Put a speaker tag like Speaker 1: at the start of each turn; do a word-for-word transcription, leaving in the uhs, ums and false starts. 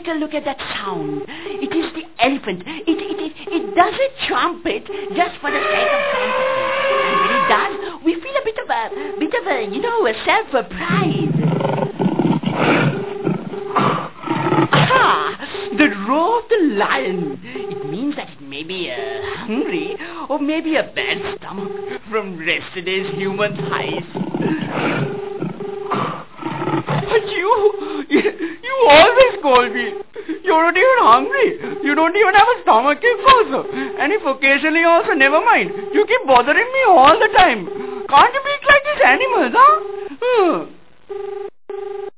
Speaker 1: a look at that sound. It is the elephant. It, it, it, it does a trumpet just for the sake of trumpeting. And when it does, we feel a bit of a, bit of a, you know, a self-pride. Aha! The roar of the lion. It means that it may be uh, hungry or maybe a bad stomach from yesterday's human thighs. But you, you, you always call me. You're not even hungry. You don't even have a stomach ache also. And if occasionally also, never mind. You keep bothering me all the time. Can't you be like these animals, huh? Hmm.